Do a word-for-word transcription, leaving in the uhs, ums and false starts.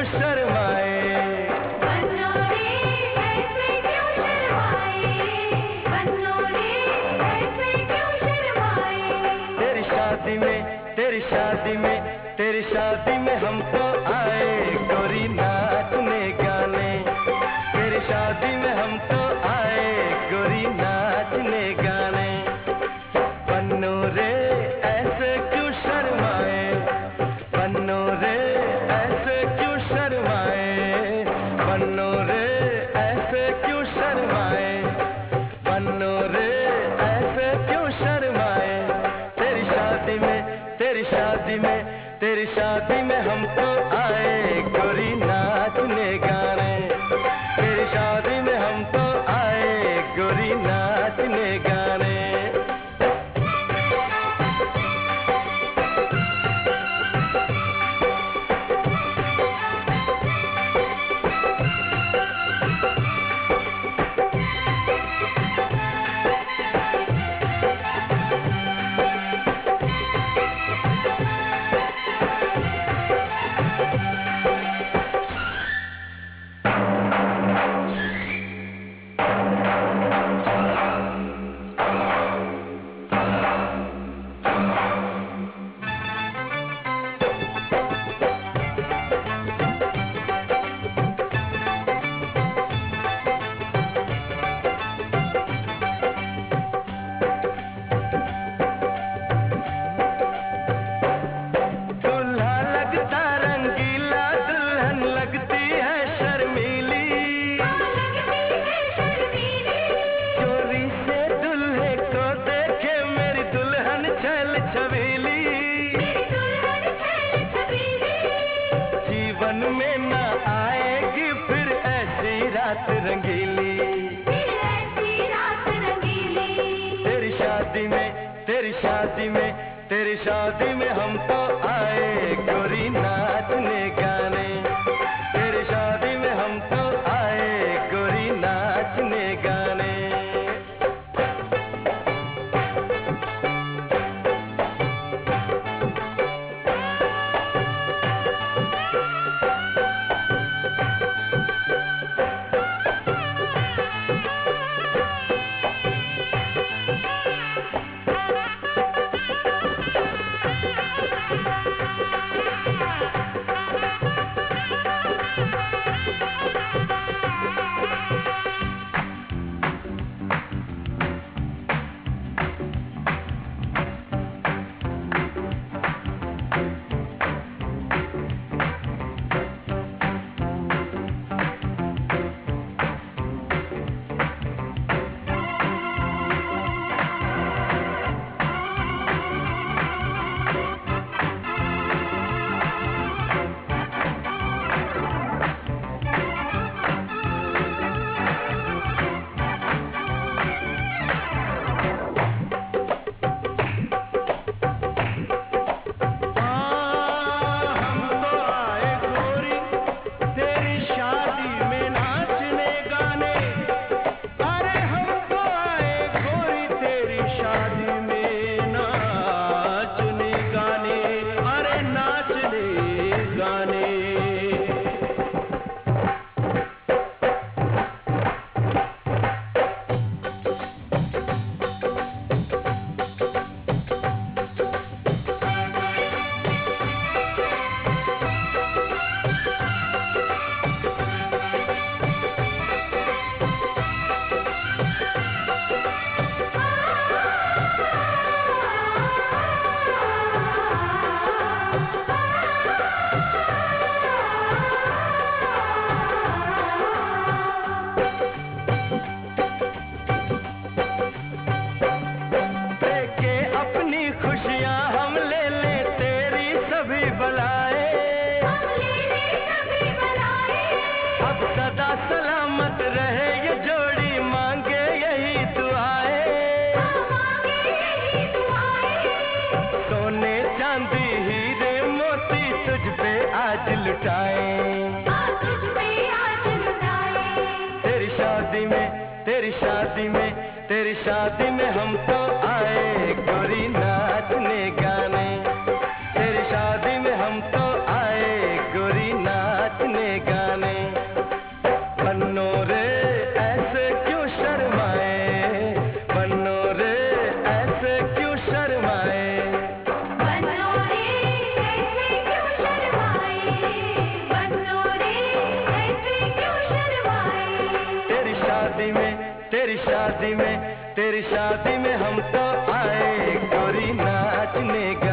शर्माए। बन्नो रे ऐसे क्यों शर्माए, बन्नो रे ऐसे क्यों शर्माए। तेरी शादी में, तेरी शादी में, तेरी शादी में हम तो आए गोरी नाचने गाने। तेरी शादी में हम तो आए गोरी नाचने गाने। बन्नो रे ऐसे क्यों शर्माए, बन्नो रे ऐसे क्यों शर्माए, बन्नो रे ऐसे क्यों शर्माए, बन्नो रे ऐसे क्यों शर्माए। तेरी शादी में, तेरी शादी में, तेरी शादी में हम तो आए गोरी नाचने गाने। तेरी शादी में हम तो आए गोरी नाचने गाने। जीवन में न आएगी फिर ऐसी रात रंगीली, फिर ऐसी रात रंगीली। तेरी शादी में, तेरी शादी में, तेरी शादी में हम तो आए गोरी नाचने गाने। तेरी शादी में हम तो आए गोरी नाचने गाने। सलामत रहे ये जोड़ी मांगे यही दुआएं, सोने चांदी हीरे मोती तुझ पे आज लुटाए, तेरी शादी में, तेरी शादी में, तेरी शादी में हम तो आए गोरी नाचने गाने। तेरी शादी में हम तो आए गोरी नाचने तेरी शादी में, तेरी शादी में हम तो आए गोरी नाचने गाने।